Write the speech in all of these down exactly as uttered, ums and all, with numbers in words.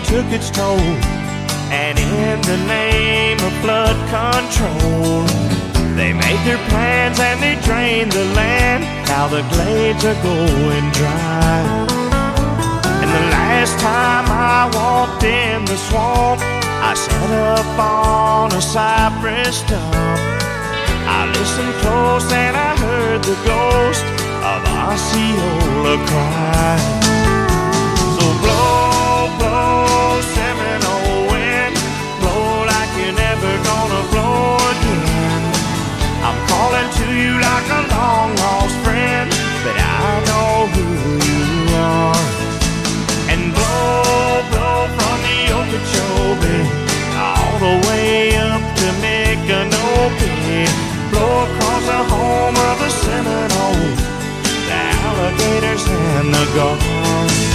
took its toll. And in the name of flood control, they made their plans and they drained the land. Now the glades are going dry. And the last time I walked in the swamp, I sat up on a cypress stump. I listened close and I heard the ghost of Osceola cry. So blow, blow, Seminole wind, blow like you're never gonna blow again. I'm calling to you like a long lost friend, but I know who you are. And blow, blow from the Okeechobee all the way up to Micanopy. Blow across the home of the Seminoles, the alligators and the gulls.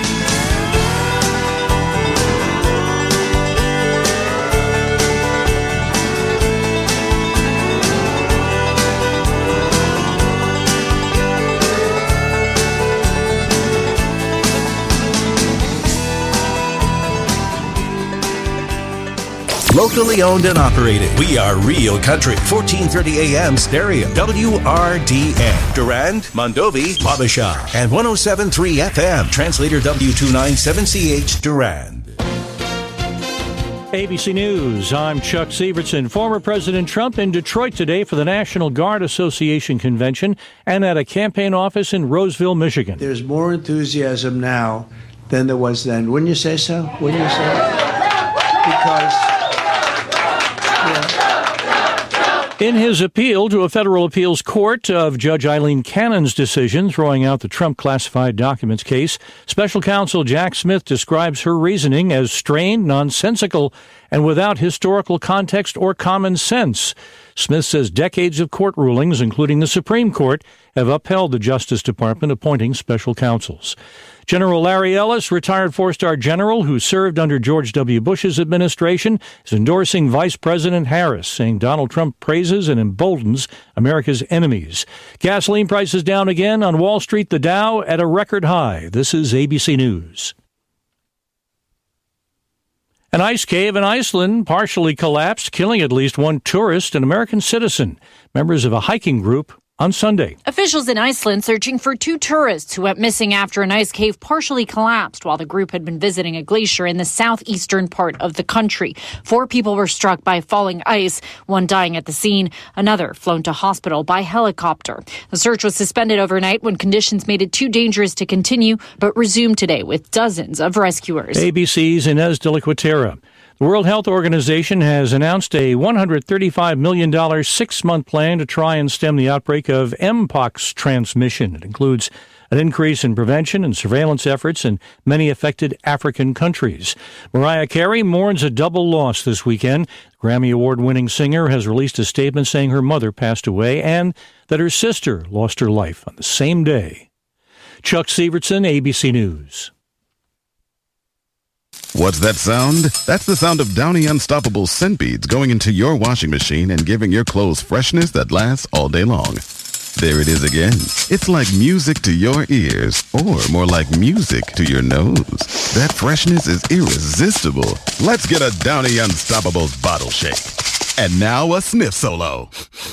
Locally owned and operated. We are Real Country. fourteen thirty A M stereo. W R D N. Durand, Mondovi, Wabasha. And one oh seven point three F M. Translator W two ninety-seven C H. Durand. A B C News, I'm Chuck Severson. Former President Trump in Detroit today for the National Guard Association convention and at a campaign office in Roseville, Michigan. There's more enthusiasm now than there was then. Wouldn't you say so? Wouldn't you say? Because... In his appeal to a federal appeals court of Judge Eileen Cannon's decision throwing out the Trump classified documents case, special counsel Jack Smith describes her reasoning as strained, nonsensical, and without historical context or common sense. Smith says decades of court rulings, including the Supreme Court, have upheld the Justice Department appointing special counsels. General Larry Ellis, retired four-star general who served under George W. Bush's administration, is endorsing Vice President Harris, saying Donald Trump praises and emboldens America's enemies. Gasoline prices down again on Wall Street, the Dow at a record high. This is A B C News. An ice cave in Iceland partially collapsed, killing at least one tourist, an American citizen. Members of a hiking group on Sunday. Officials in Iceland searching for two tourists who went missing after an ice cave partially collapsed while the group had been visiting a glacier in the southeastern part of the country. Four people were struck by falling ice, one dying at the scene, another flown to hospital by helicopter. The search was suspended overnight when conditions made it too dangerous to continue, but resumed today with dozens of rescuers. A B C's Inez de la Cuetera. The World Health Organization has announced a one hundred thirty-five million dollars six-month plan to try and stem the outbreak of Mpox transmission. It includes an increase in prevention and surveillance efforts in many affected African countries. Mariah Carey mourns a double loss this weekend. The Grammy Award-winning singer has released a statement saying her mother passed away and that her sister lost her life on the same day. Chuck Severson, A B C News. What's that sound? That's the sound of Downy Unstoppable scent beads going into your washing machine and giving your clothes freshness that lasts all day long. There it is again. It's like music to your ears, or more like music to your nose. That freshness is irresistible. Let's get a Downy Unstoppables bottle shake. And now a sniff solo.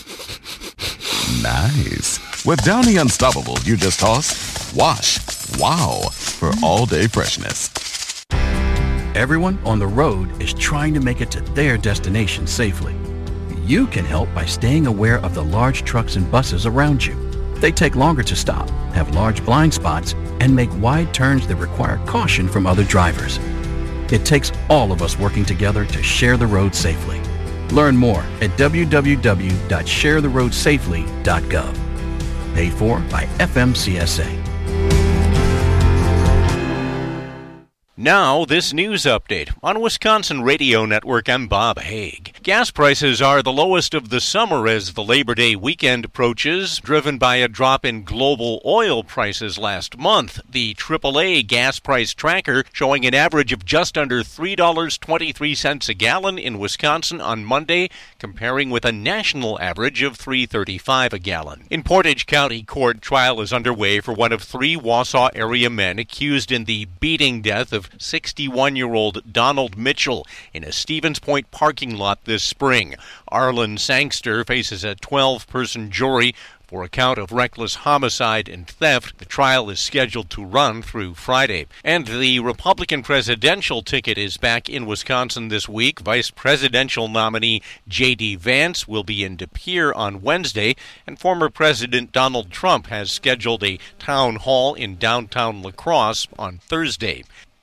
Nice. With Downy Unstoppables, you just toss, wash, wow, for all-day freshness. Everyone on the road is trying to make it to their destination safely. You can help by staying aware of the large trucks and buses around you. They take longer to stop, have large blind spots, and make wide turns that require caution from other drivers. It takes all of us working together to share the road safely. Learn more at w w w dot share the road safely dot gov. Paid for by F M C S A. Now, this news update. On Wisconsin Radio Network, I'm Bob Haig. Gas prices are the lowest of the summer as the Labor Day weekend approaches, driven by a drop in global oil prices last month. The triple A gas price tracker showing an average of just under three dollars and twenty-three cents a gallon in Wisconsin on Monday, comparing with a national average of three dollars and thirty-five cents a gallon. In Portage County Court, trial is underway for one of three Wausau area men accused in the beating death of sixty-one-year-old Donald Mitchell in a Stevens Point parking lot this spring. Arlen Sangster faces a twelve-person jury for a count of reckless homicide and theft. The trial is scheduled to run through Friday. And the Republican presidential ticket is back in Wisconsin this week. Vice presidential nominee J D Vance will be in De Pere on Wednesday, and former President Donald Trump has scheduled a town hall in downtown La Crosse on Thursday.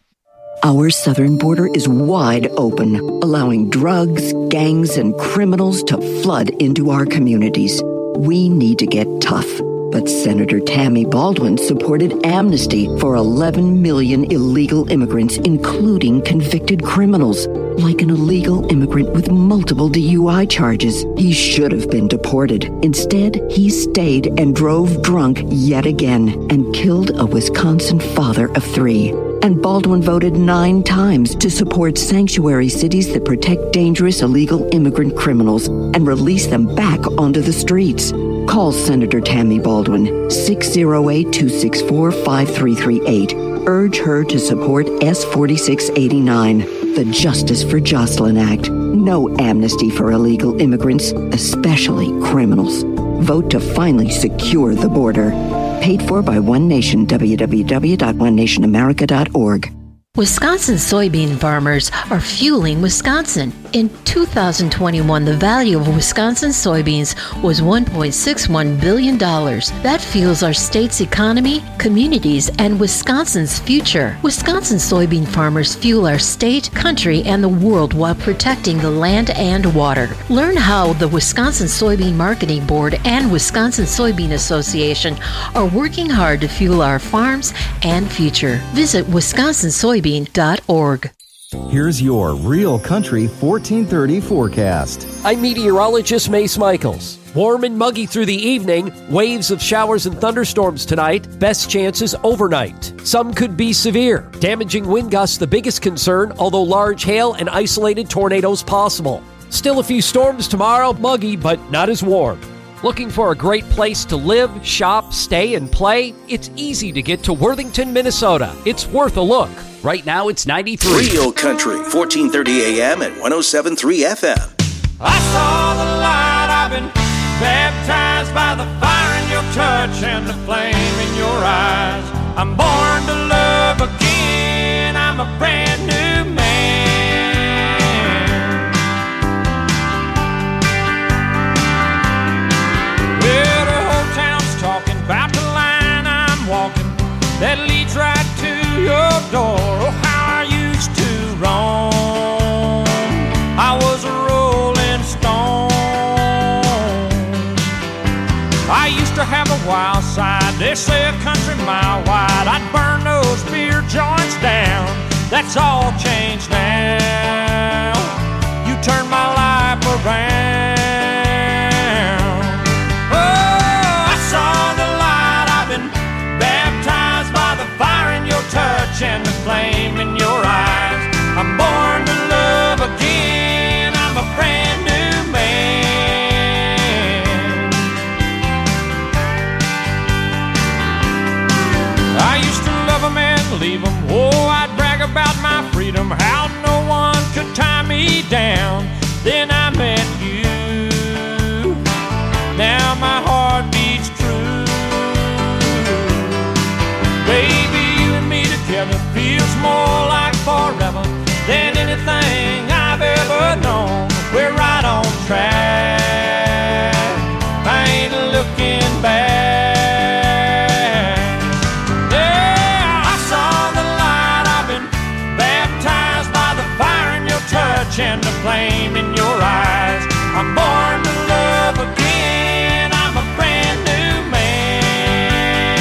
Our southern border is wide open, allowing drugs, gangs, and criminals to flood into our communities. We need to get tough. But Senator Tammy Baldwin supported amnesty for eleven million illegal immigrants, including convicted criminals. Like an illegal immigrant with multiple D U I charges. He should have been deported. Instead, he stayed and drove drunk yet again and killed a Wisconsin father of three. And Baldwin voted nine times to support sanctuary cities that protect dangerous illegal immigrant criminals and release them back onto the streets. Call Senator Tammy Baldwin, six oh eight, two six four, five three three eight. Urge her to support S forty-six eighty-nine, the Justice for Jocelyn Act. No amnesty for illegal immigrants, especially criminals. Vote to finally secure the border. Paid for by One Nation, w w w dot one nation america dot org. Wisconsin soybean farmers are fueling Wisconsin. In two thousand twenty-one, the value of Wisconsin soybeans was one point six one billion dollars. That fuels our state's economy, communities, and Wisconsin's future. Wisconsin soybean farmers fuel our state, country, and the world while protecting the land and water. Learn how the Wisconsin Soybean Marketing Board and Wisconsin Soybean Association are working hard to fuel our farms and future. Visit wisconsin soybean dot org. Here's your Real Country fourteen thirty forecast. I'm meteorologist Mace Michaels. Warm and muggy through the evening, waves of showers and thunderstorms tonight, best chances overnight. Some could be severe, damaging wind gusts the biggest concern, although large hail and isolated tornadoes possible. Still a few storms tomorrow, muggy but not as warm. Looking for a great place to live, shop, stay, and play? It's easy to get to Worthington, Minnesota. It's worth a look. Right now, it's ninety-three. Real Country, fourteen thirty A M and one oh seven point three F M. I saw the light, I've been baptized by the fire in your touch and the flame in your eyes. I'm born to love again, I'm a brand new man. Well, the whole town's talking about the line I'm walking that leads right to your door. Oh, how I used to roam. I was a rolling stone. I used to have a wild side, they say a country mile wide. I'd burn those beer joints down. That's all changed now. You turned my life around. Oh, I saw the light, I've been baptized by the fire in your touch and the flame in your eyes. I'm born to love again, I'm a brand new man. I used to love them and leave them. Oh, I'd brag about my freedom, how no one could tie me down. Then I met you. Now my heart beats true. Baby, you and me together feels more like forever than anything I've ever known. We're right on track, I ain't looking back. Yeah, I saw the light, I've been baptized by the fire in your touch and the flame in your eyes. I'm born to love again, I'm a brand new man.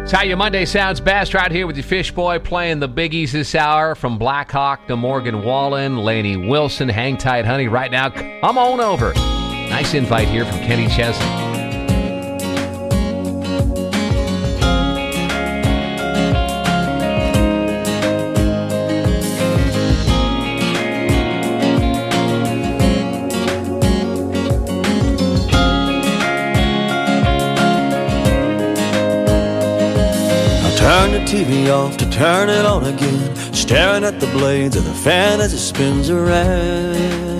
It's how your Monday sounds best, right here with your Fish Boy playing the biggies this hour. From Black Hawk to Morgan Wallen, Lainey Wilson, Hang Tight Honey. Right now, come on over. Nice invite here from Kenny Chesney. Turn the T V off to turn it on again, staring at the blades of the fan as it spins around.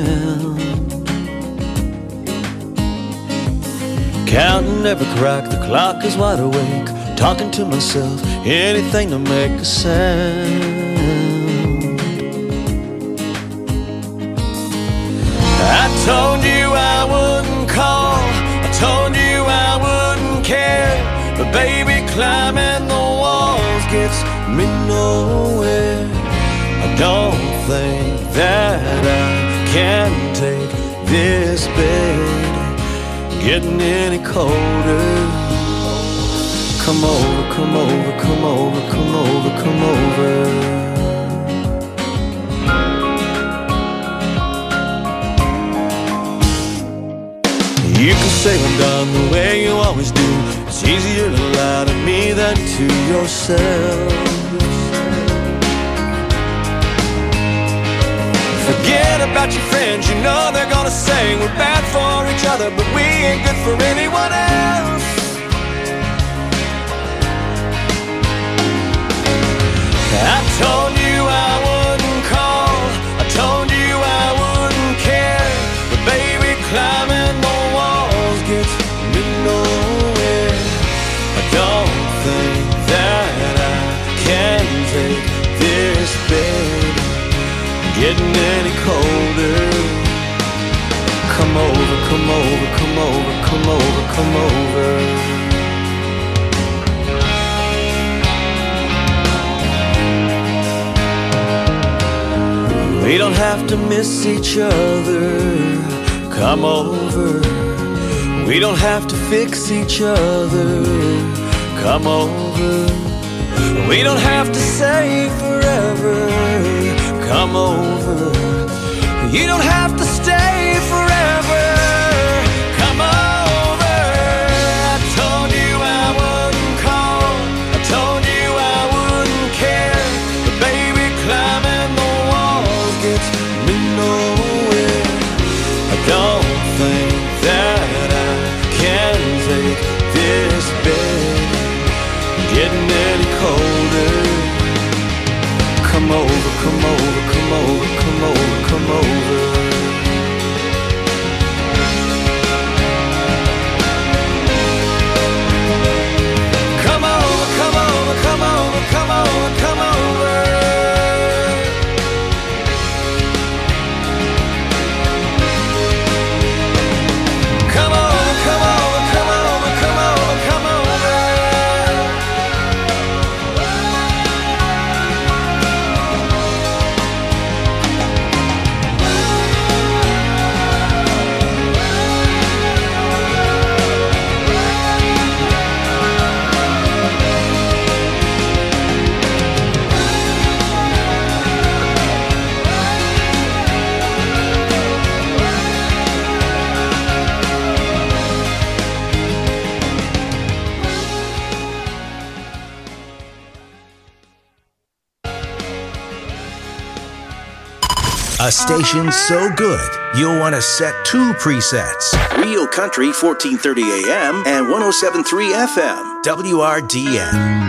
Counting every crack, the clock is wide awake, talking to myself, anything to make a sound. I told you I wouldn't call, I told you I wouldn't care, but baby, climbing the walls gets me nowhere. I don't think that I can take this bed getting any colder. Come over, come over, come over, come over, come over. You can say I'm done the way you always do. It's easier to lie to me than to yourself. Forget about your friends, you know they're gonna say we're bad for each other, but we ain't good for anyone else. I told you I wouldn't call, I told you I wouldn't care, but baby, climbing the walls gets me nowhere. I don't think that I can take this bed getting any colder. Come over, come over, come over, come over, come over. We don't have to miss each other. Come over. We don't have to fix each other. Come over. We don't have to say forever. Come over. You don't have to stay forever. Come over. I told you I wouldn't call, I told you I wouldn't care, but baby, climbing the walls gets me nowhere. I don't think that I can take this bed getting any colder. Come over, come over, come over, come over, come over. Come over, come over, come over, come over, come over. Come over, come over, come over, come over, come over. A station so good, you'll want to set two presets. Real Country fourteen thirty A M and one oh seven point three F M, W R D N.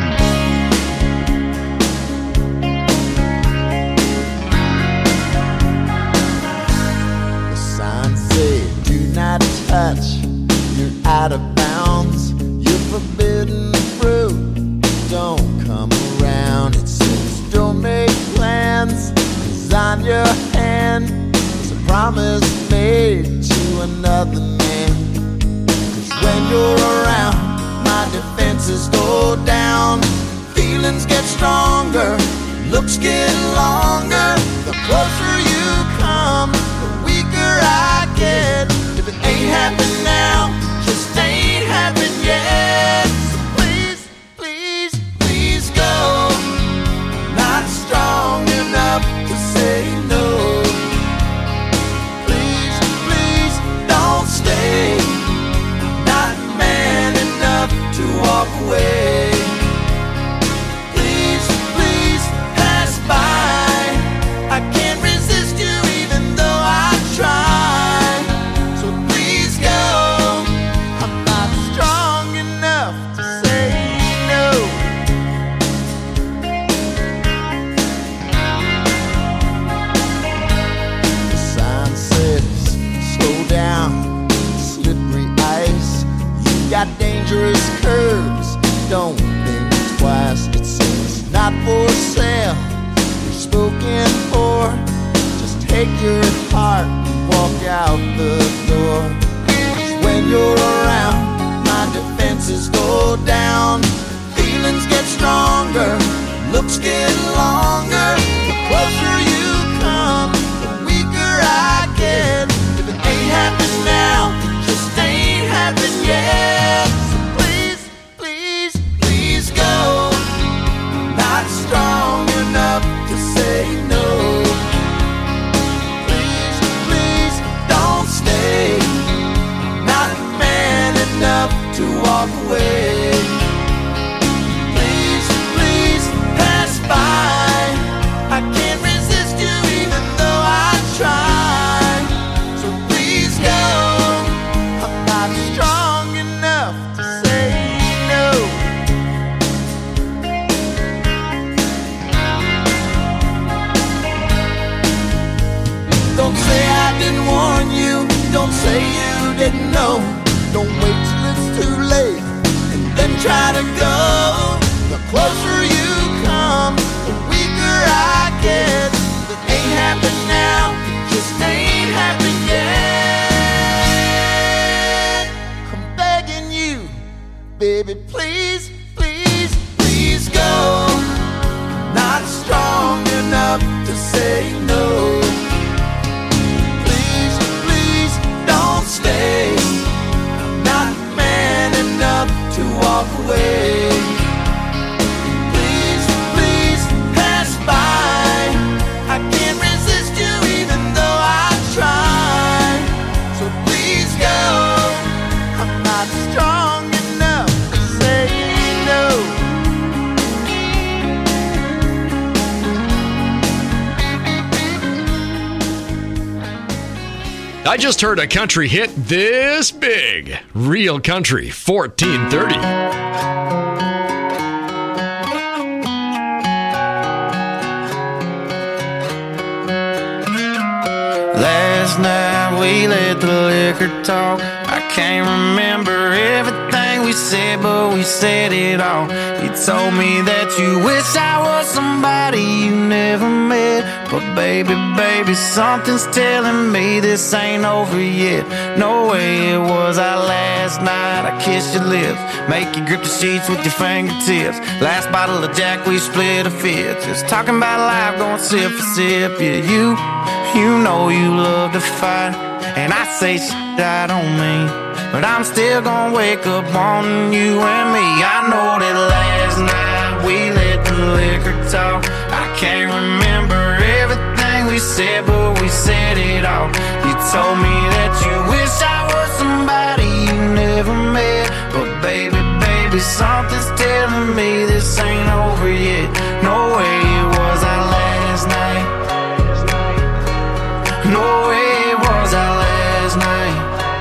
The sign said, do not touch, you're out of bounds, you're forbidden fruit, don't come around. It says, don't make plans, on your hand is a promise made to another man. Cause when you're around, my defenses go down, feelings get stronger, looks get longer. The closer you come, the weaker I get. If it ain't happened now, just ain't happened yet. So please, please got dangerous curves. Don't think twice, it says not for sale. You're spoken for. Just take your heart and walk out the door. 'Cause when you're around, my defenses go down. Feelings get stronger, looks get longer. The closer you come, the weaker I get. If it ain't happened now, it just ain't happened yet. So please, please, please go. Not strong enough to say no. Please, please don't stay. Not man enough to walk away. Please, please pass by. I can't resist you even though I try. So please go. I'm not strong enough to say no. Don't say I didn't warn you. Don't say you didn't know. Don't wait till it's too late and then try to go. The closer you come, the weaker I get. If it ain't happened now, it just ain't happened yet. I'm begging you, baby, please, please, please go. Not strong enough to say no. Please, please don't stay. Not man enough to walk away. Please, please pass by. I can't resist you even though I try. So please go. I'm not strong enough to say no. I just heard a country hit this big. Real Country fourteen thirty. Last night we let the liquor talk. I can't remember everything we said, but we said it all. You told me that you wish I was somebody you never met. But baby, baby, something's telling me this ain't over yet. No way it was our last night. I kissed your lips, make you grip the sheets with your fingertips. Last bottle of Jack, we split a fifth. Just talking about life, going sip for sip. Yeah, you, you know you love to fight, and I say shit I don't mean, but I'm still gonna wake up wanting you and me. I know that last night we let the liquor talk. I can't remember everything we said, but we said it all. You told me that you wish I was somebody you never met. But baby, baby, something's telling me this ain't over yet. No way it was our last night. No way it was our last night.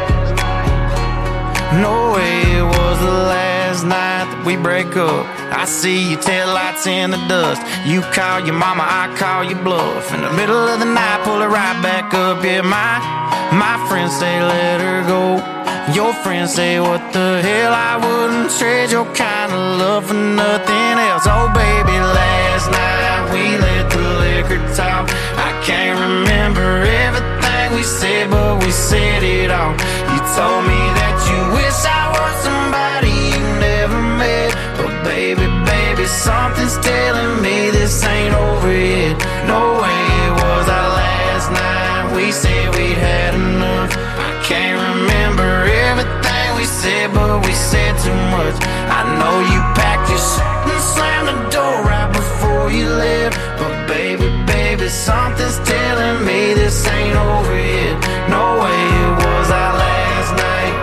No way it was the last night that we break up. I see your taillights in the dust. You call your mama, I call your bluff. In the middle of the night, pull her right back up. Yeah, my, my friends say let her go. Your friends say what the hell, I wouldn't trade your kind of love for nothing else. Oh baby, last night we let the liquor talk. I can't remember everything we said, but we said it all. You told me that you wish I was somebody you never met. But baby, baby, something's telling me this ain't over yet. No way it was our last night. We said we'd had enough. I can't remember everything we said, but we said too much. I know you packed your shit and slammed the door right before you left. But baby, baby, something's telling me this ain't over yet. No way it was our last night.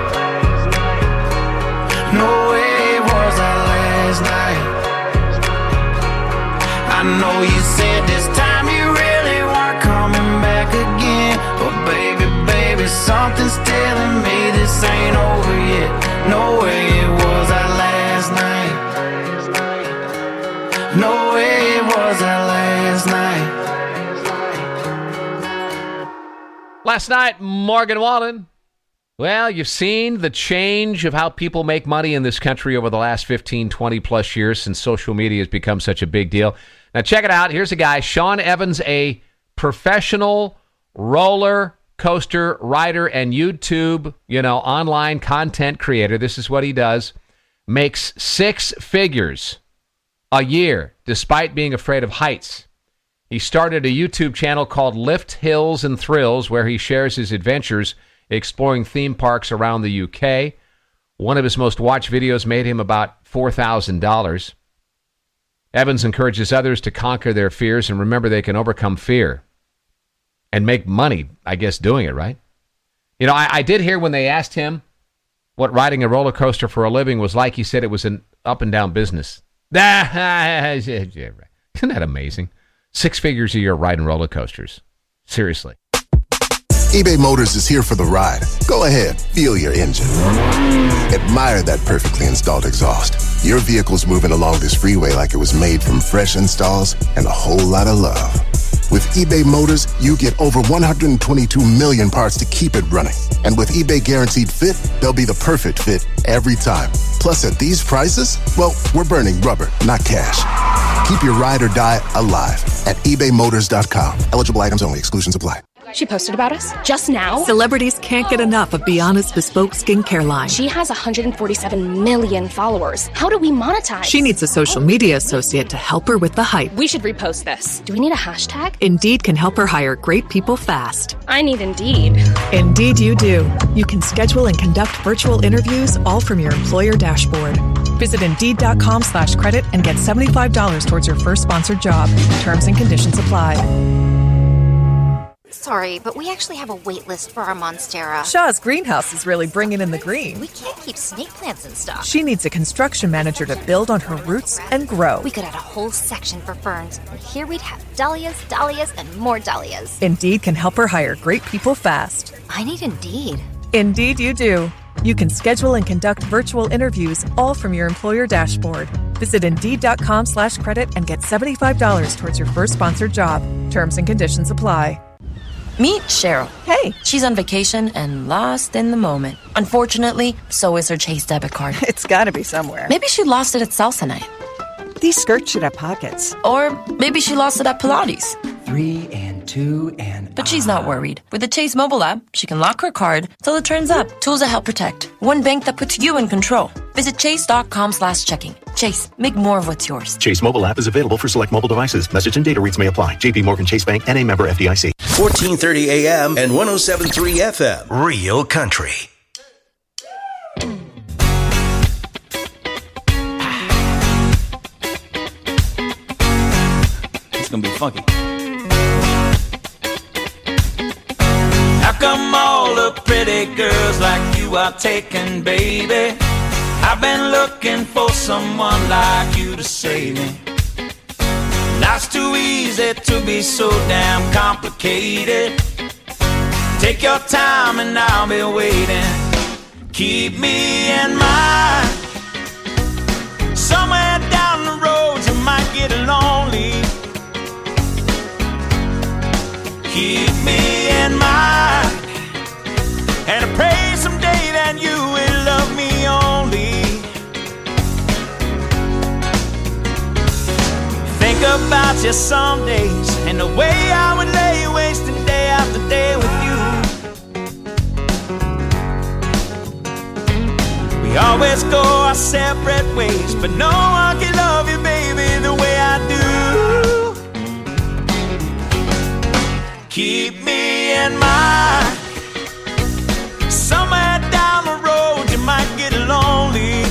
No way it was our last night. I know you said this time you really weren't coming back again. But baby, baby, something's telling me this ain't over yet. No way it was our last night. No way it was our last night. Last night, Morgan Wallen Well, you've seen the change of how people make money in this country over the last fifteen, twenty plus years since social media has become such a big deal. Now, check it out. Here's a guy, Sean Evans, a professional roller coaster rider and YouTube, you know, online content creator. This is what he does. Makes six figures a year despite being afraid of heights. He started a YouTube channel called Lift Hills and Thrills where he shares his adventures exploring theme parks around the U K. One of his most watched videos made him about four thousand dollars. Evans encourages others to conquer their fears and remember they can overcome fear and make money, I guess, doing it, right? You know, I, I did hear when they asked him what riding a roller coaster for a living was like, he said it was an up and down business. Isn't that amazing? Six figures a year riding roller coasters. Seriously. eBay Motors is here for the ride. Go ahead, feel your engine. Admire that perfectly installed exhaust. Your vehicle's moving along this freeway like it was made from fresh installs and a whole lot of love. With eBay Motors, you get over one hundred twenty-two million parts to keep it running. And with eBay Guaranteed Fit, they'll be the perfect fit every time. Plus, at these prices, well, we're burning rubber, not cash. Keep your ride or die alive at ebay motors dot com. Eligible items only. Exclusions apply. She posted about us just now. Celebrities can't get enough of Beyonce's bespoke skincare line. She has one hundred forty-seven million followers. How do we monetize? She needs a social media associate to help her with the hype. We should repost this. Do we need a hashtag? Indeed can help her hire great people fast. I need Indeed. Indeed you do. You can schedule and conduct virtual interviews all from your employer dashboard. Visit Indeed.com slash credit and get seventy-five dollars towards your first sponsored job. Terms and conditions apply. Sorry, but we actually have a wait list for our Monstera. Shaw's greenhouse is really bringing in the green. We can't keep snake plants and stuff. She needs a construction manager to build on her roots and grow. We could add a whole section for ferns, and here we'd have dahlias, dahlias, and more dahlias. Indeed can help her hire great people fast. I need Indeed. Indeed you do. You can schedule and conduct virtual interviews all from your employer dashboard. Visit Indeed.com slash credit and get seventy-five dollars towards your first sponsored job. Terms and conditions apply. Meet Cheryl. Hey. She's on vacation and lost in the moment. Unfortunately, so is her Chase debit card. It's gotta be somewhere. Maybe she lost it at salsa night. These skirts should have pockets. Or maybe she lost it at Pilates. Three and two and... But she's not worried. With the Chase mobile app, she can lock her card till it turns up. Tools that help protect. One bank that puts you in control. Visit chase.com slash checking. Chase, make more of what's yours. Chase mobile app is available for select mobile devices. Message and data rates may apply. J P Morgan Chase Bank, N A member F D I C. fourteen thirty A M and one oh seven point three F M. Real Country. It's gonna be funky. How come all the pretty girls like you are taken, baby? I've been looking for someone like you to save me. Life's too easy to be so damn complicated. Take your time and I'll be waiting. Keep me in mind. Somewhere down the road you might get lonely. Keep me in mind. And I pray someday that you will love me only. Think about you some days and the way I would lay wasting day after day with you. We always go our separate ways, but no one can love you, baby, the way I do. Keep me in mind. Somewhere down the road you might get lonely.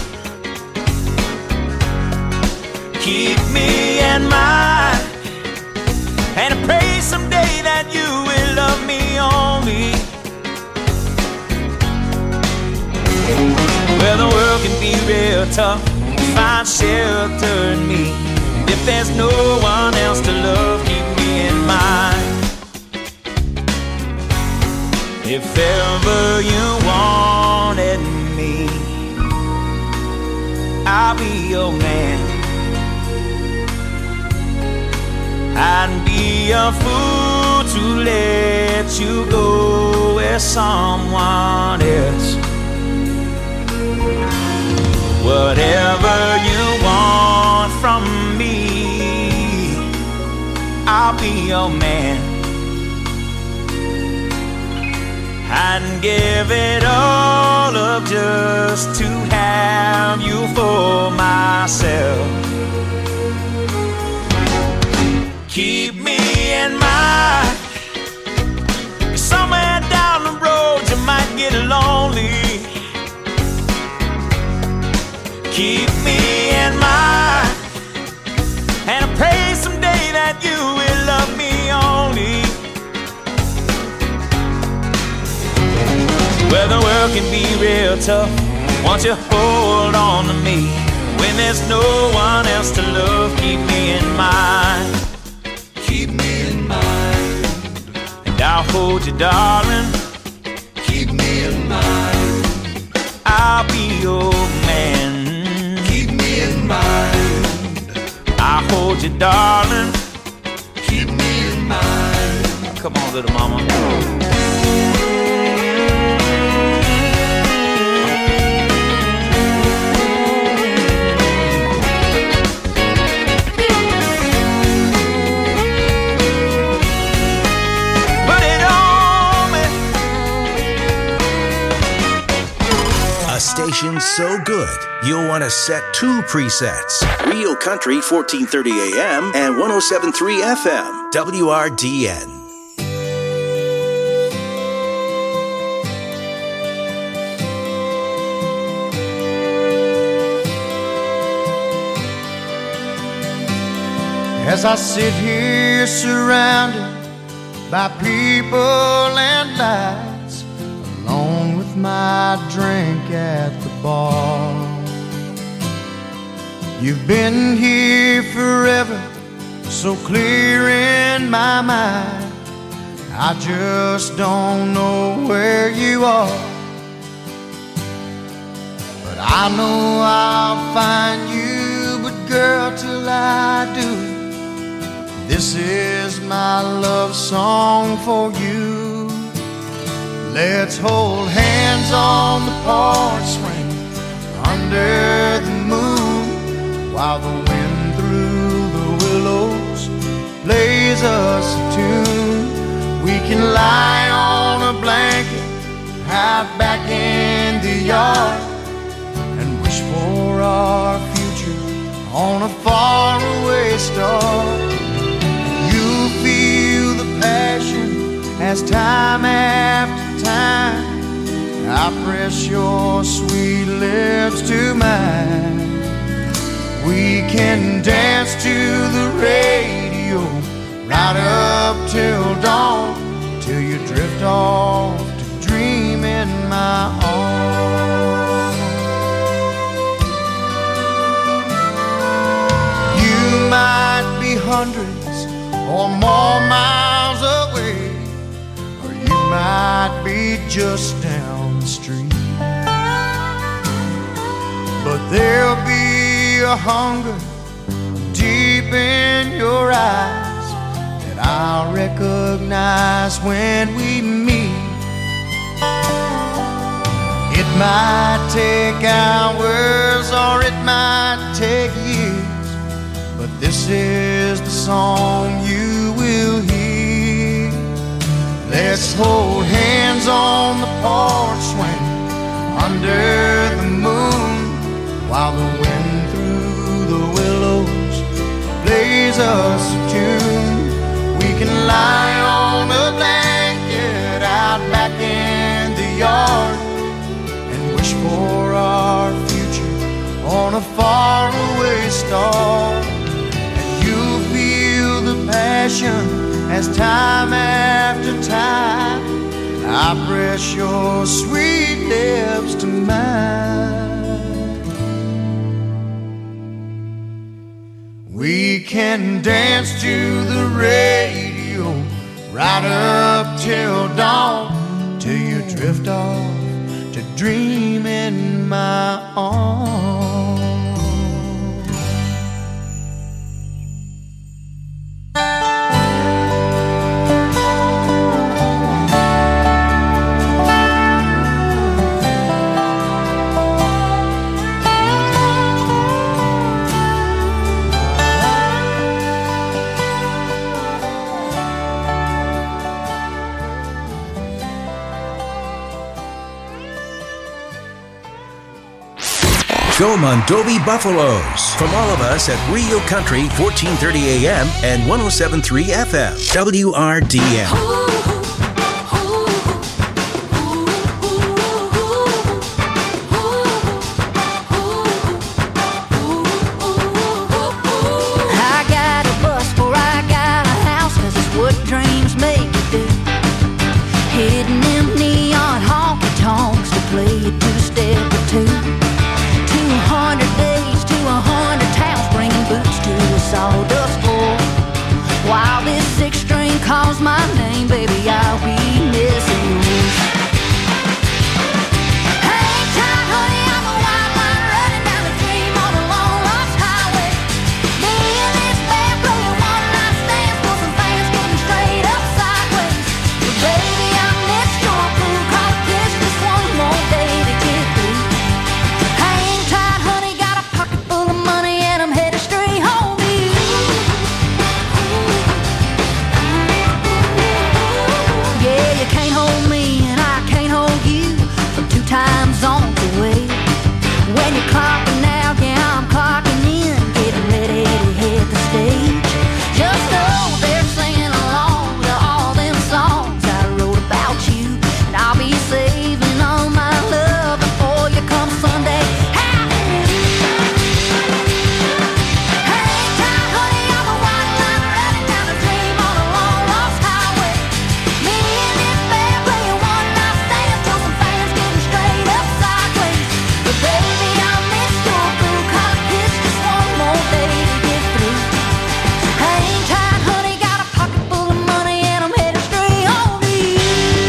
Keep me in mind. And I pray someday that you will love me only. Well, the world can be real tough. Find shelter in me. If there's no one else to love, keep me in mind. If ever you wanted me, I'll be your man. I'd be a fool to let you go with someone else. man. I'd give it all up just to have you for myself. Keep me in mind, 'cause somewhere down the road you might get lonely. Keep me in mind, and I pray someday that you will love me only. Well, the world can be real tough, won't you hold on to me? When there's no one else to love, keep me in mind. Keep me in mind, and I'll hold you, darling. Keep me in mind, I'll be your man. Keep me in mind, I'll hold you, darling. Keep me in mind. Come on, little mama. Station so good, you'll want to set two presets. Real Country fourteen thirty A M and one oh seven point three F M, W R D N. As I sit here surrounded by people and lights, alone with my drink at the bar. You've been here forever, so clear in my mind, I just don't know where you are. But I know I'll find you, but girl, till I do, this is my love song for you. Let's hold hands on the porch swing under the moon, while the wind through the willows plays us a tune. We can lie on a blanket out back in the yard and wish for our future on a faraway star. You feel the passion as time after time I press your sweet lips to mine. We can dance to the radio right up till dawn, till you drift off to dream in my arms. You might be hundreds or more miles away, or you might be just down the street, but there'll be a hunger deep in your eyes that I'll recognize when we meet. It might take hours or it might take years, but this is the song you will hear. Let's hold hands on the porch swing under the moon, while the wind through the willows plays us a tune. We can lie on a blanket out back in the yard and wish for our future on a faraway star. And you'll feel the passion as time after time I press your sweet lips to mine. We can dance to the radio right up till dawn, till you drift off to dream in my arms. Go Mondovi Buffaloes. From all of us at Real Country, fourteen thirty A M and one oh seven point three F M, W R D M. Sawdust floor. While this six string calls my name, baby, I'll be missing you. Hang tight, honey, I'm a wild line running down the dream on a long lost highway. Me and this band playing one night stands for some fans getting straight up sideways. But baby, I missed your crew, caught this just one more day to get through. Hang tight, honey, got a pocket full of money and I'm headed straight home. Time zones away. When you're clocking out, yeah, I'm clocking in, getting ready to hit the stage. Just know they're singing along to all them songs I wrote about you, and I'll be saving all my love before you come Sunday. Hang tight, honey, I'm a white line running down the dream on a long lost highway. Me and this band playing one night stands till some fans getting straight up sideways. But baby, I missed your crew, caught this just one more day to get through. Hang tight, honey, got a pocket full of money and I'm headed straight home to you.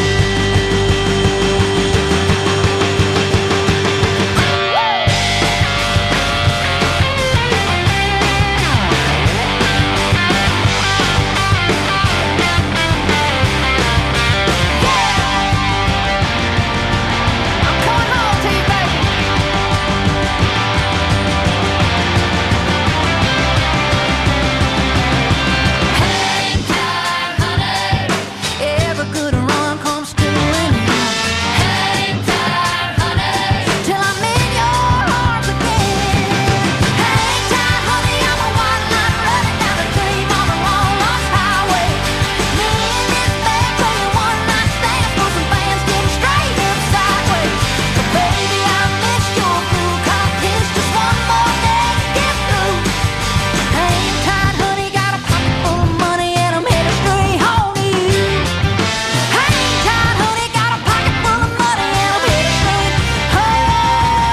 Every good run comes to an end. Hang tight, honey, till I'm in your arms again. Hang tight, honey, I'm a white line running down the dream on a long lost highway. Me and this band playing one night stands for some fans getting straight up sideways. But baby, I missed your crew, caught this just one more day to get through. Hang tight, honey, got a pocket full of money and I'm headed straight home to you. Hang tight, honey, got a pocket full of money and I'm headed straight home to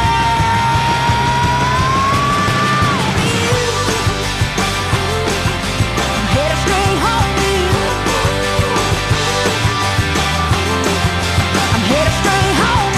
you. I'm headed straight home to you. I'm headed straight home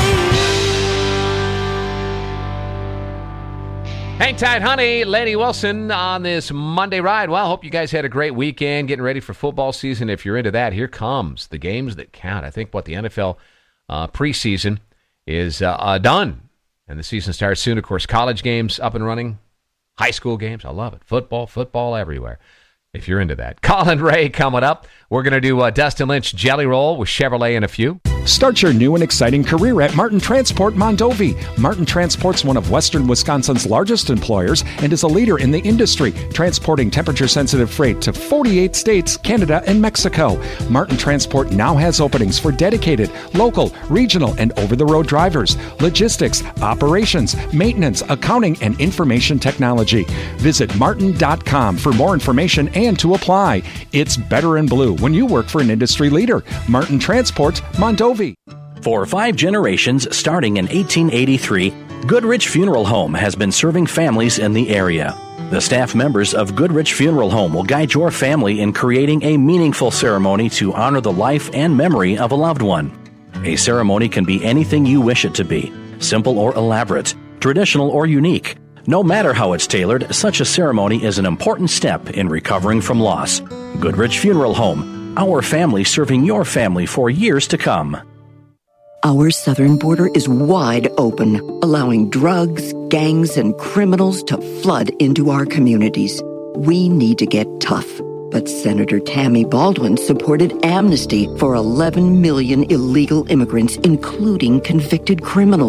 to you. Hang tight, honey. Laney Wilson on this Monday ride. Well, hope you guys had a great weekend getting ready for football season. If you're into that, here comes the games that count. I think what the N F L uh, preseason is uh, uh, done, and the season starts soon. Of course, college games up and running, high school games. I love it. Football, football everywhere. If you're into that. Colin Ray coming up. We're going to do uh, Dustin Lynch Jelly Roll with Chevrolet in a few. Start your new and exciting career at Martin Transport Mondovi. Martin Transport's one of Western Wisconsin's largest employers and is a leader in the industry, transporting temperature-sensitive freight to forty-eight states, Canada, and Mexico. Martin Transport now has openings for dedicated, local, regional, and over-the-road drivers, logistics, operations, maintenance, accounting, and information technology. Visit martin dot com for more information and to apply. It's better in blue when you work for an industry leader. Martin Transport Mondovi. For five generations, starting in eighteen eighty-three, Goodrich Funeral Home has been serving families in the area. The staff members of Goodrich Funeral Home will guide your family in creating a meaningful ceremony to honor the life and memory of a loved one. A ceremony can be anything you wish it to be, simple or elaborate, traditional or unique. No matter how it's tailored, such a ceremony is an important step in recovering from loss. Goodrich Funeral Home, our family serving your family for years to come. Our southern border is wide open, allowing drugs, gangs, and criminals to flood into our communities. We need to get tough. But Senator Tammy Baldwin supported amnesty for eleven million illegal immigrants, including convicted criminals.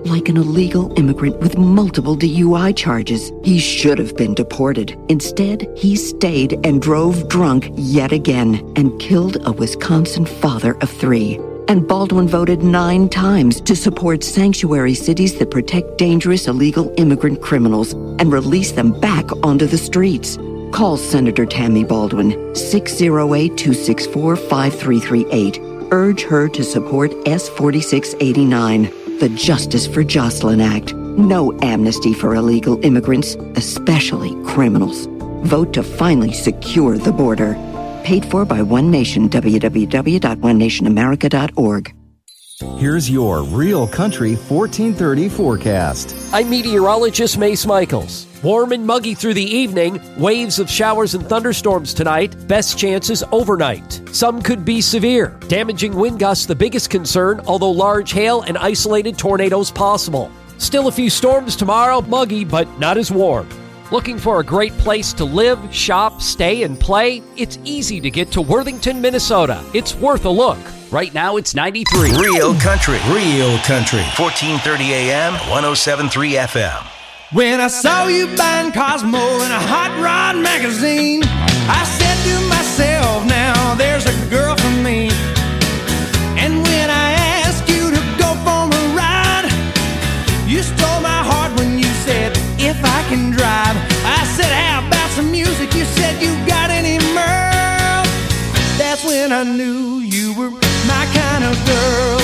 like an illegal immigrant with multiple D U I charges. He should have been deported. Instead, he stayed and drove drunk yet again and killed a Wisconsin father of three. And Baldwin voted nine times to support sanctuary cities that protect dangerous illegal immigrant criminals and release them back onto the streets. Call Senator Tammy Baldwin, six oh eight, two six four, five three three eight. Urge her to support S forty-six eighty-nine, the Justice for Jocelyn Act. No amnesty for illegal immigrants, especially criminals. Vote to finally secure the border. Paid for by One Nation, w w w dot one nation america dot org. Here's your Real Country fourteen thirty forecast. I'm meteorologist Mace Michaels. Warm and muggy through the evening, waves of showers and thunderstorms tonight, best chances overnight. Some could be severe, damaging wind gusts the biggest concern, although large hail and isolated tornadoes possible. Still a few storms tomorrow, muggy but not as warm. Looking for a great place to live, shop, stay, and play? It's easy to get to Worthington, Minnesota. It's worth a look. Right now, it's ninety-three. Real Country. Real Country. fourteen thirty A M, one oh seven point three F M. When I saw you buying Cosmo in a hot rod magazine, I said to myself, now there's a girl for me. And when I asked you to go for a ride, you stole my heart when you said, if I can drive. I said, how about some music? You said, you got any Merle? That's when I knew you were my kind of girl.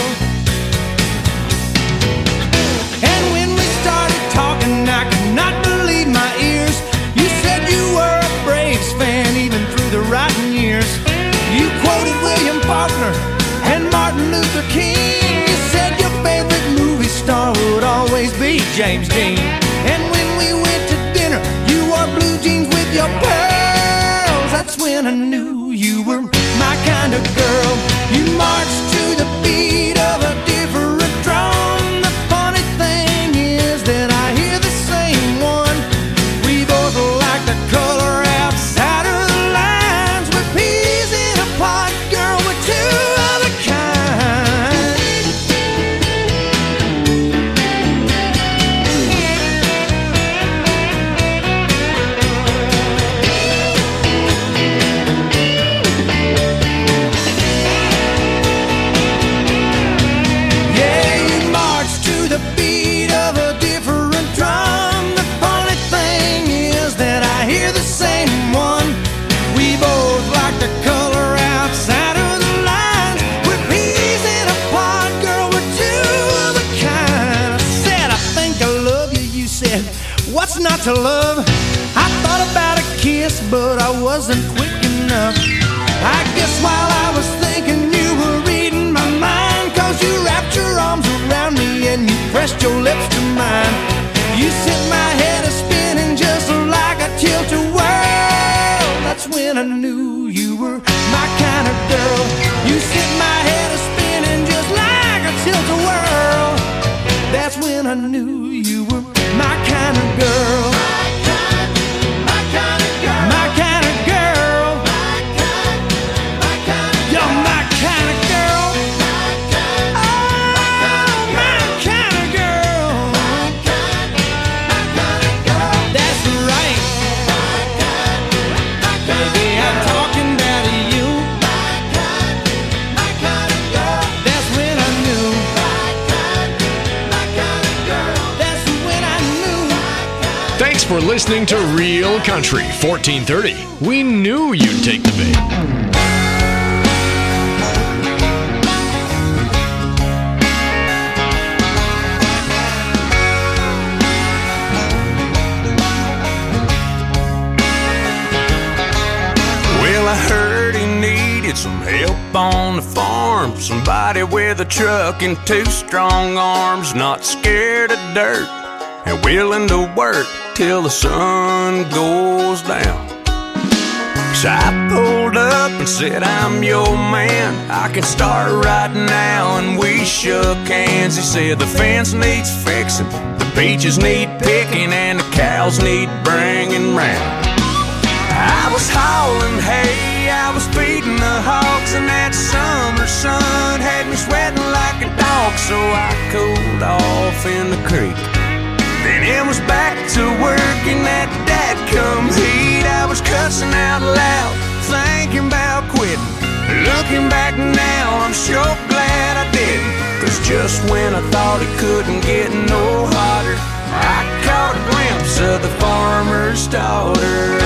And when we started talking, I could not believe my ears. You said you were a Braves fan even through the rotten years. You quoted William Faulkner and Martin Luther King. You said your favorite movie star would always be James Dean. And when we went to dinner, you wore blue jeans with your pearls. That's when I knew you were my kind of girl. You marched to the beat of a different drum. The funny thing is that I hear the same one. We both like the color outside of the lines. We're peas in a pod, girl, we're two of a kind. Yeah, you march to the beat of a different drum. The funny thing is that I hear the same one. We both like the color outside of the lines. We're peas in a pod, girl, we're two of a kind. I said, I think I love you. You said, what's not to love? I thought about a kiss, but I wasn't quick enough. I guess while I was thinking you were reading my mind, 'cause you wrapped your arms around me and you pressed your lips to mine. You set my head a-spinning just like a tilt-a-whirl. That's when I knew you were my kind of girl. You set my head a-spinning just like a tilt-a-whirl. That's when I knew you were my kind of girl. My kind, my kind of girl. My kind of girl. My kind, my kind of girl. You're my kind of girl. My kind, oh, my kind of girl. My kind, my kind of girl. That's right. My kind, my kind baby, I'm talking about you. My kind, my kind of girl. That's when I knew. My kind, my kind of girl. That's when I knew. Thanks for listening to Real Country fourteen thirty. We knew you'd take the bait. Well, I heard he needed some help on the farm. Somebody with a truck and two strong arms, not scared of dirt and willing to work till the sun goes down. So I pulled up and said, I'm your man, I can start right now. And we shook hands. He said the fence needs fixing, the peaches need picking, and the cows need bringing round. I was hauling hay, I was feeding the hogs, and that summer sun had me sweating like a dog. So I cooled off off in the creek. Then it was back to working that dadcum heat. I was cussing out loud, thinking about quitting. Looking back now, I'm sure glad I didn't. Cause just when I thought it couldn't get no hotter, I caught a glimpse of the farmer's daughter.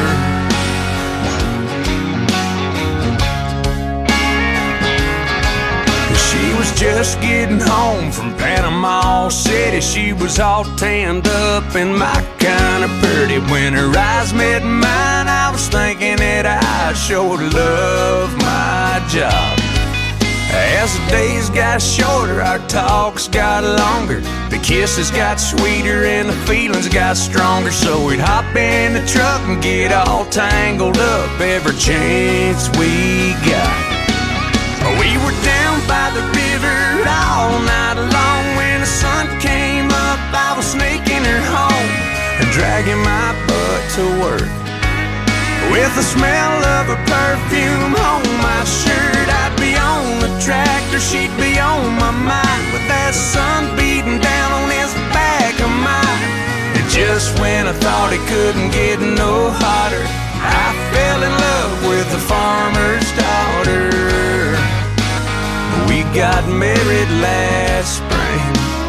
She was just getting home from Panama City. She was all tanned up and my kind of pretty. When her eyes met mine, I was thinking that I sure love my job. As the days got shorter, our talks got longer. The kisses got sweeter and the feelings got stronger. So we'd hop in the truck and get all tangled up every chance we got. We were down by the river all night long. When the sun came up, I was sneaking her home and dragging my butt to work. With the smell of her perfume on my shirt, I'd be on the tractor, she'd be on my mind, with that sun beating down on this back of mine. And just when I thought it couldn't get no hotter, I fell in love with the farmer's daughter. We got married last spring.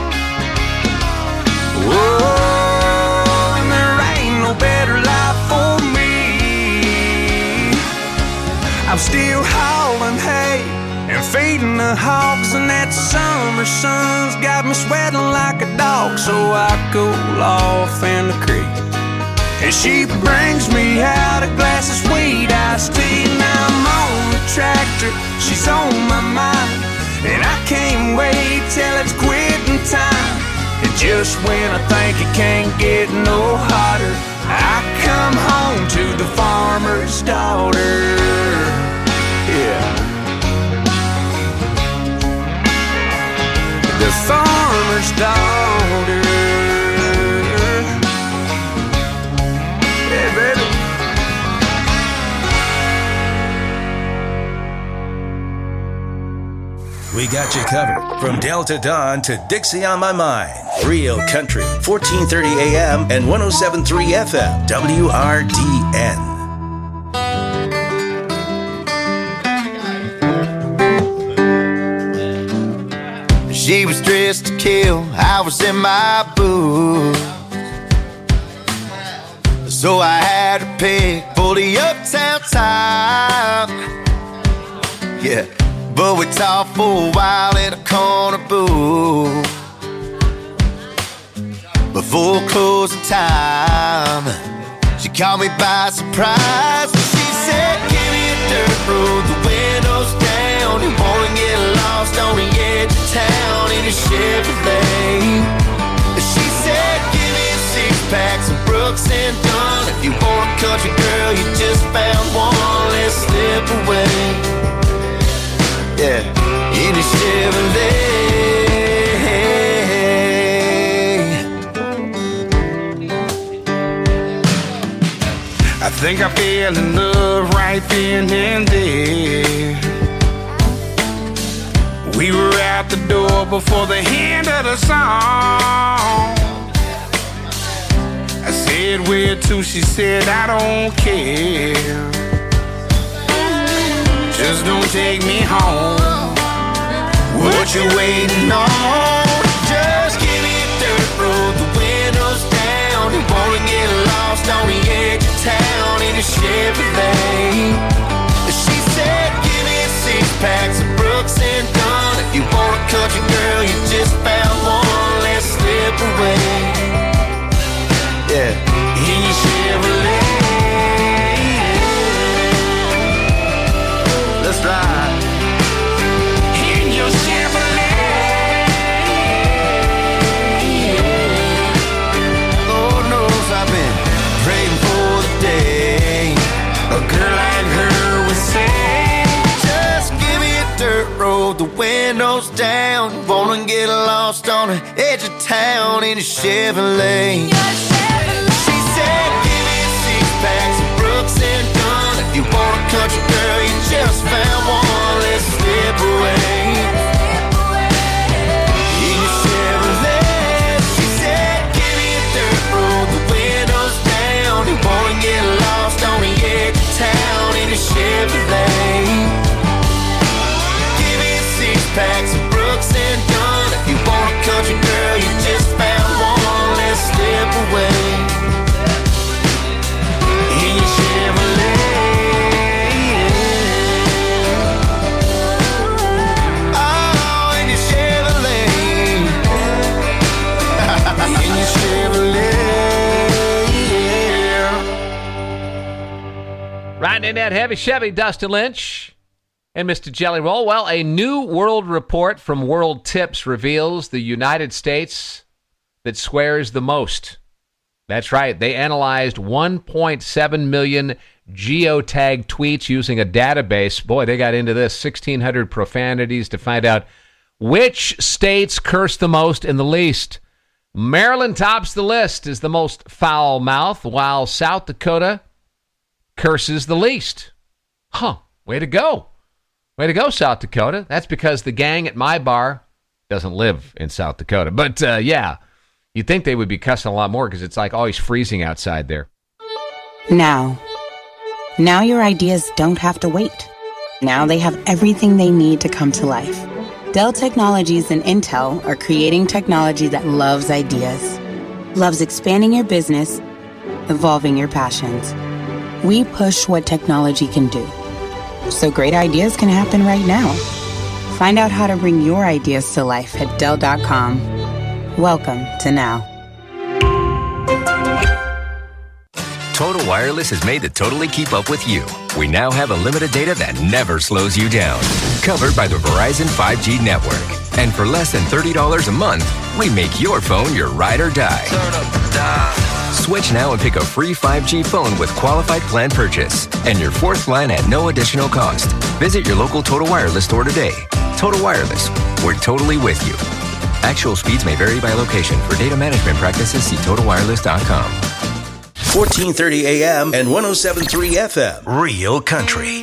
Whoa, and there ain't no better life for me. I'm still hauling hay and feeding the hogs, and that summer sun's got me sweating like a dog. So I cool off in the creek, and she brings me out a glass of sweet iced tea. Now I'm on the tractor, she's on my mind, and I can't wait till it's quitting time. And just when I think it can't get no hotter, I come home to the farmer's daughter. Yeah, the farmer's daughter. Yeah, baby. We got you covered from Delta Dawn to Dixie on My Mind. Real Country, fourteen thirty A M and one oh seven point three F M, W R D N. She was dressed to kill, I was in my booth. So I had to pick for the uptown time. Yeah, but we talked for a while in a corner booth. Before closing time, she caught me by surprise. She said, give me a dirt road, the windows down. You wanna get lost on the edge of town in a Chevrolet. She said, give me a six-pack, some Brooks and Dunn. If you want a country girl, you just found one, let's slip away. Yeah, in a Chevrolet. I think I fell in love right then and there. We were out the door before the end of the song. I said, where to? She said, I don't care. Just don't take me home. What you waiting on? Just give me a dirt road, the windows down. You wanna get lost on the edge of town in a Chevrolet. She said, give me a six-pack, some Brooks and Dunn. If you want a country girl, you just found one, let's slip away. Yeah, in your Chevrolet. Let's ride in your Chevrolet. Lord knows I've been praying for the day a girl like her would say, just give me a dirt road, the windows down. Wanna get lost on the edge of town in a Chevrolet. She said, give me a six-pack, some Brooks and Dunn. If you want a country girl, you just found one, let's slip away. In your Chevrolet. Riding in that heavy Chevy, Dustin Lynch and Mister Jelly Roll. Well, a new world report from World Tips reveals the United States that swears the most. That's right. They analyzed one point seven million geotagged tweets using a database. Boy, they got into this. sixteen hundred profanities to find out which states curse the most and the least. Maryland tops the list as the most foul-mouthed, while South Dakota curses the least. Huh. Way to go. Way to go, South Dakota. That's because the gang at my bar doesn't live in South Dakota. But, uh, yeah, you'd think they would be cussing a lot more because it's like always freezing outside there. Now. Now your ideas don't have to wait. Now they have everything they need to come to life. Dell Technologies and Intel are creating technology that loves ideas, loves expanding your business, evolving your passions. We push what technology can do, so great ideas can happen right now. Find out how to bring your ideas to life at Dell dot com. Welcome to Now. Total Wireless is made to totally keep up with you. We now have unlimited data that never slows you down. Covered by the Verizon five G network. And for less than thirty dollars a month, we make your phone your ride or die. Switch now and pick a free five G phone with qualified plan purchase. And your fourth line at no additional cost. Visit your local Total Wireless store today. Total Wireless, we're totally with you. Actual speeds may vary by location. For data management practices, see total wireless dot com. fourteen thirty A M and one oh seven point three F M. Real Country.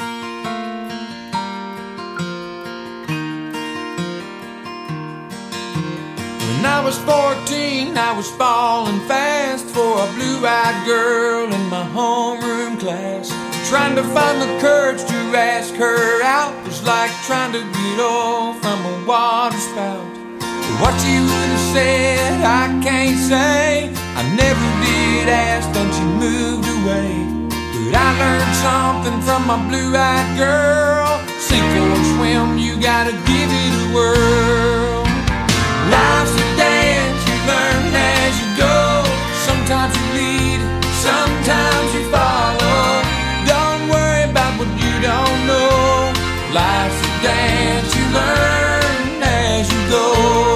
When I was fourteen, I was falling fast for a blue-eyed girl in my homeroom class. Trying to find the courage to ask her out was like trying to get oil from a water spout. What you would have said, I can't say. I never did ask, then she moved away. But I learned something from my blue-eyed girl. Sink or swim, you gotta give it a whirl. Life's a dance, you learn as you go. Sometimes you lead, sometimes you follow. Don't worry about what you don't know. Life's a dance, you learn as you go.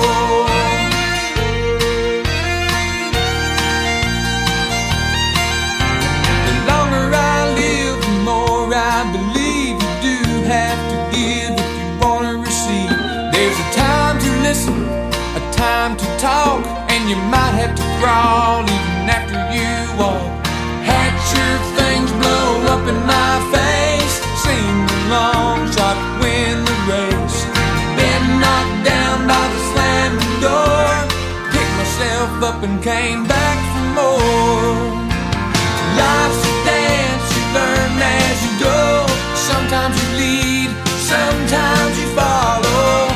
A time to talk, and you might have to crawl even after you walk. Had your things blow up in my face, sing the long shot, win the race. Been knocked down by the slamming door, picked myself up and came back for more. Life's a dance, you learn as you go. Sometimes you lead, sometimes you follow.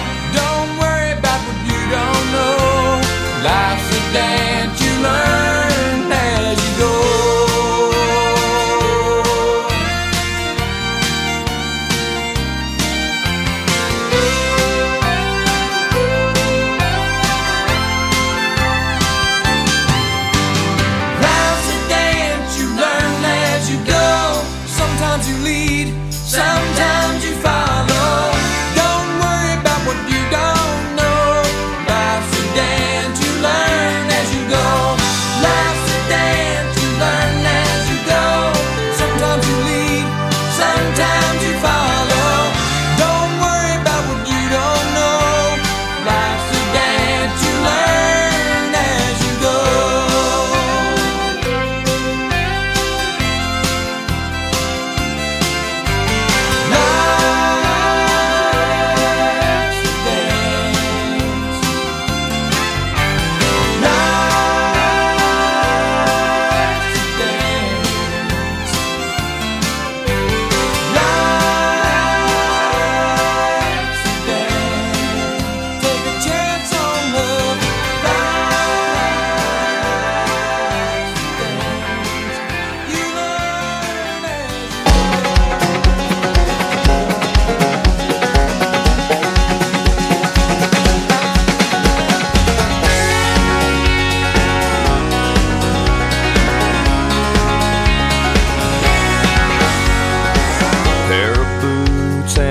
Don't know. Life's a dance, you learn as you go. Life's a dance, you learn as you go. Sometimes you lead, sometimes you follow. Don't worry about what you don't know. Life's a dance, you learn as you go.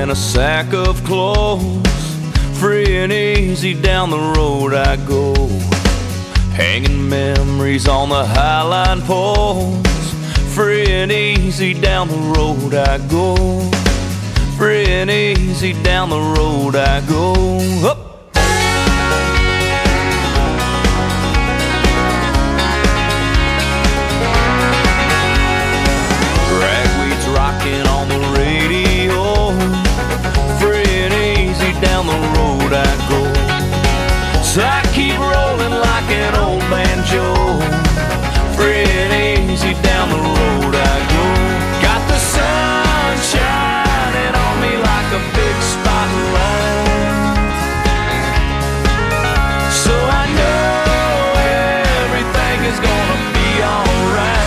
and a sack of clothes. Free and easy down the road I go, hanging memories on the highline poles. Free and easy down the road I go, free and easy down the road I go. Up. Ragweed's rocking on the radio, free and easy down the road I go. So I keep rolling like an old banjo, free and easy down the road I go. Got the sun shining on me like a big spotlight, so I know everything is gonna be alright.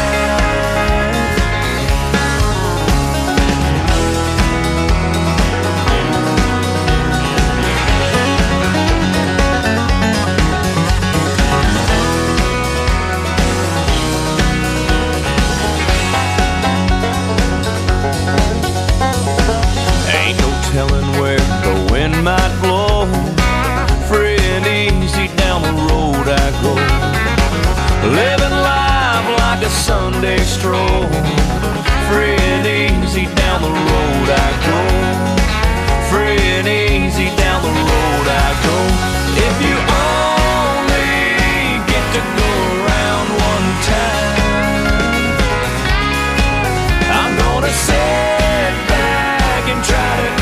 Telling where the wind might blow, free and easy down the road I go. Living life like a Sunday stroll, free and easy down the road I go. Free and easy down the road I go. If you only get to go around one time, I'm gonna sit back and try to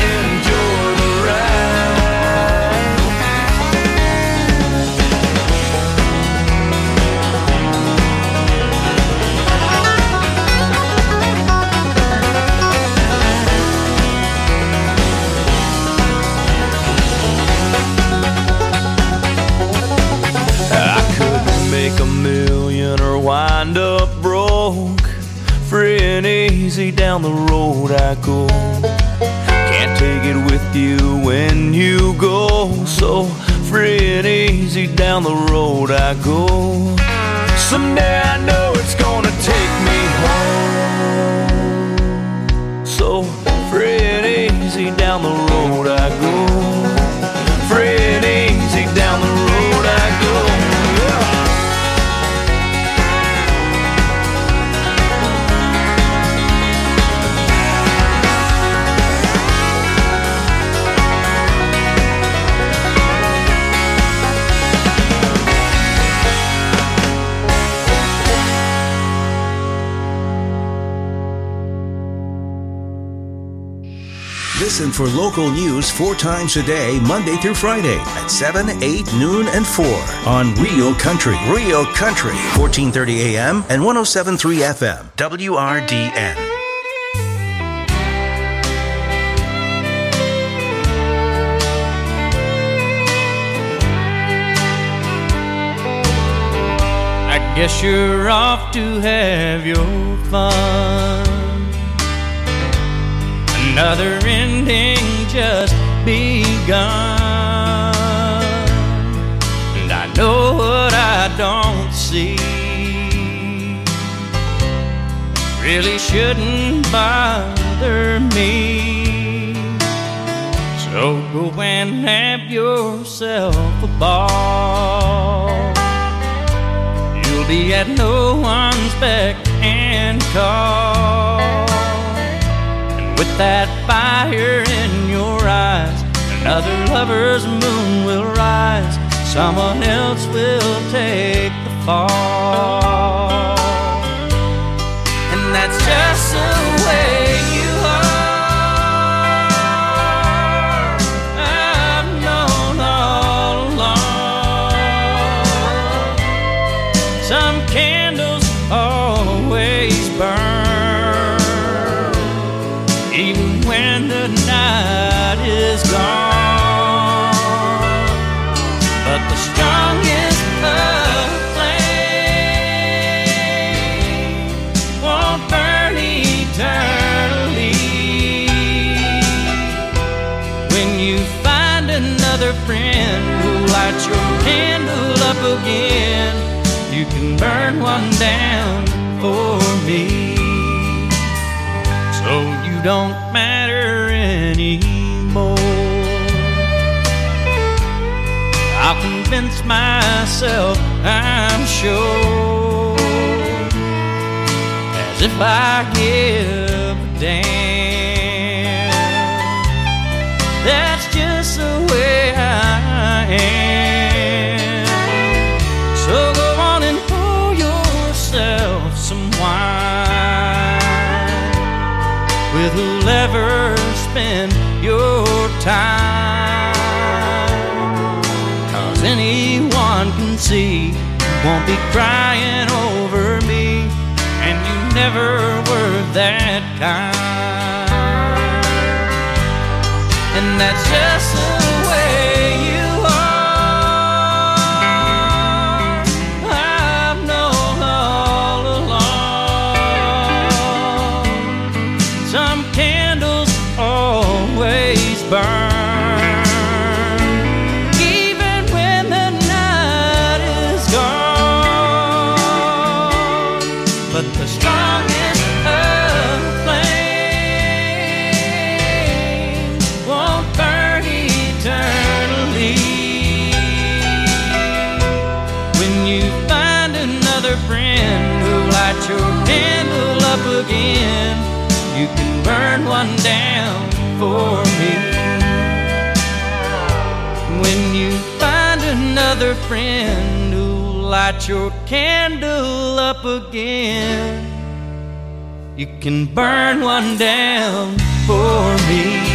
make a million or wind up broke, free and easy down the road I go. Can't take it with you when you go, so free and easy down the road I go. Someday I know it's gonna take me home, so free and easy down the road I go. Free and easy down the road I go. Listen for local news four times a day, Monday through Friday at seven, eight, noon, and four on Real Country. Real Country, fourteen thirty A M and one oh seven point three F M, W R D N. I guess you're off to have your fun. Another ending just begun, and I know what I don't see really shouldn't bother me. So go and have yourself a ball. You'll be at no one's beck and call. With that fire in your eyes, another lover's moon will rise. Someone else will take the fall. And that's just the way you are. I've known all along. Some candles always burn, even when the night is gone. But the strongest love flame won't burn eternally. When you find another friend who'll light your candle up again, you can burn one down for me. So you don't matter anymore. convince myself I'm sure, as if I give a damn. That's just the way I am. So go on and pour yourself some wine with who'll ever spend your time. 'Cause anyone can see you won't be crying over me, and you never were that kind. And that's just the way you are. I've known all along. Some candles always burn, even when the night is gone. But the strongest of flames won't burn eternally. When you find another friend who'll light your candle up again, you can burn one down for me. When you find another friend who'll light your candle up again, you can burn one down for me.